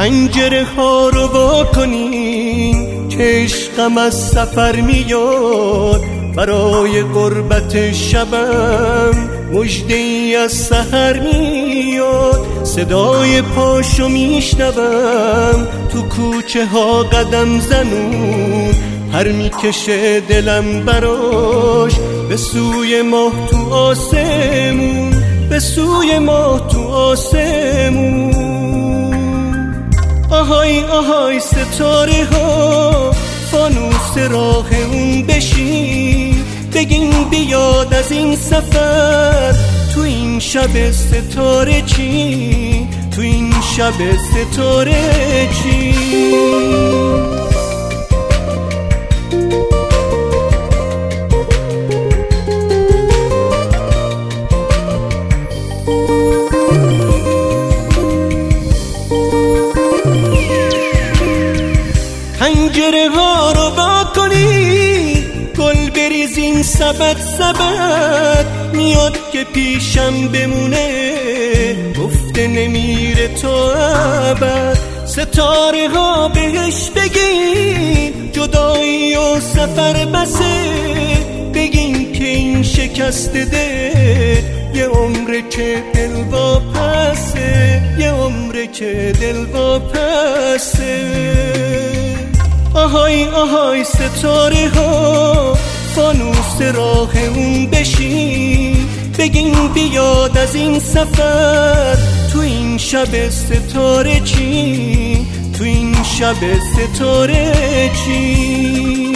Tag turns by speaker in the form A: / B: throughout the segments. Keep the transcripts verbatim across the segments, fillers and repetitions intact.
A: پنجره ها رو وا کنین که عشقم از سفر میاد، برای غربت شبم مژده ای از سحر میاد. صدای پاشو میشنوم تو کوچه ها قدم زنون، پر میکشه دلم براش به سوی ماه تو آسمون، به سوی ماه تو آسمون. آهای آهای ستاره ها فانوس راه اون بشین، بگین بیاد از این سفر تو این شب ستاره چی، تو این شب ستاره چی. پنجره ها رو وا کنی، گل بریزین سبد سبد، میاد که پیشم بمونه، گفته نمیره تو ابد. ستاره ها بهش بگین جدایی و سفر بسه، بگین که این شکست دل یه عمره که دل واپسه، یه عمره که دل واپسه. آهای آهای ستاره ها فانوس راه اون بشین، بگین بیاد از این سفر تو این شب ستاره چی، تو این شب ستاره چی.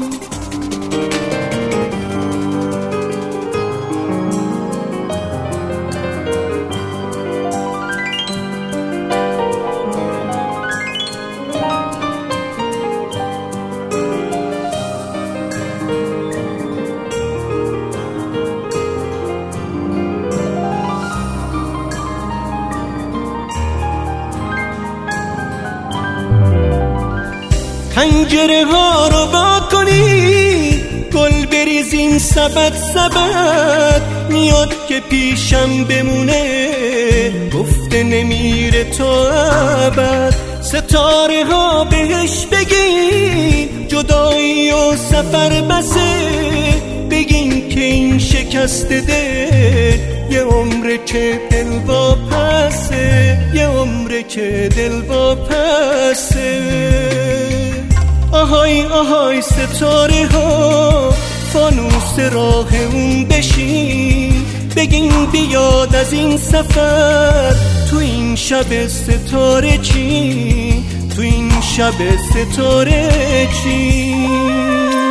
A: پنجره ها رو وا کنی، گل بریزین سبد سبد، میاد که پیشم بمونه، گفته نمیره تو ابد. ستاره ها بهش بگین جدایی و سفر بسه، بگین که این شکست دل یه عمره که دل واپسه، یه عمره که دل واپسه. آهای آهای ستاره ها فانوس راه اون بشین، بگین بیاد از این سفر تو این شب ستاره چی، تو این شب ستاره چی.